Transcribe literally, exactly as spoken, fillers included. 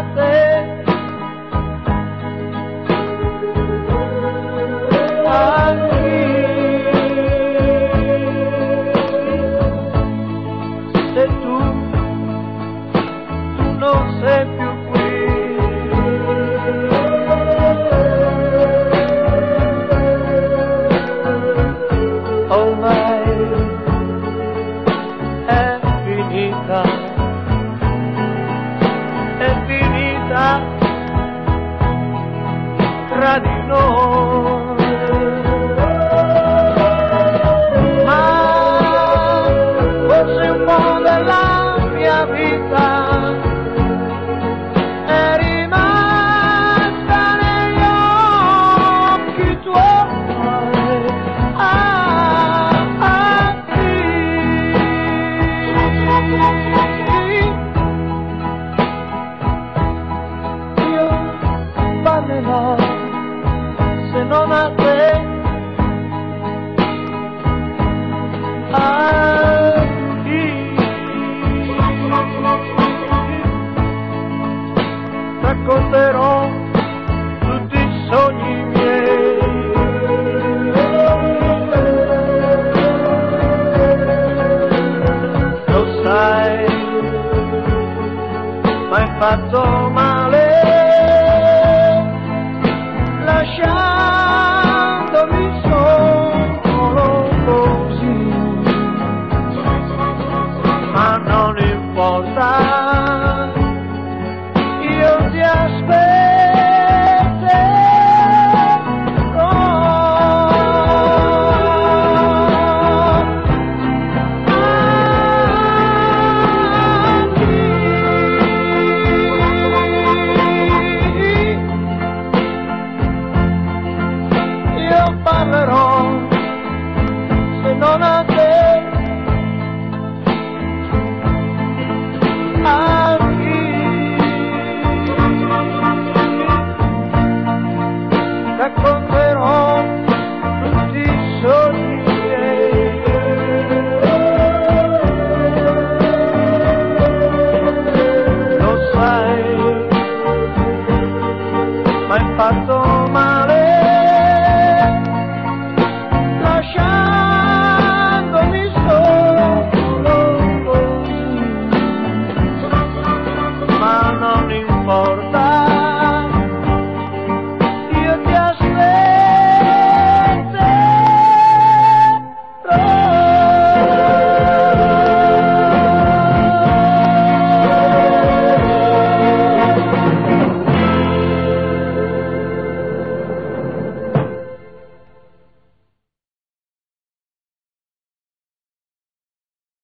a te. A chi? Se tu, tu non sei più qui. Ormai è finita, è finita tra di noi, ma forse un po' della mia vita è rimasta negli occhi tuoi. Ah, ah, sì. Io parlerò se non a te. A chi? Racconterò tutti i sogni miei. Lo sai, m'hai fatto male lasciandomi solo così, ma non importa, io ti aspetterò. Io parlerò se non a te. A chi? Racconterò tutti i sogni miei. Lo sai, m'hai fatto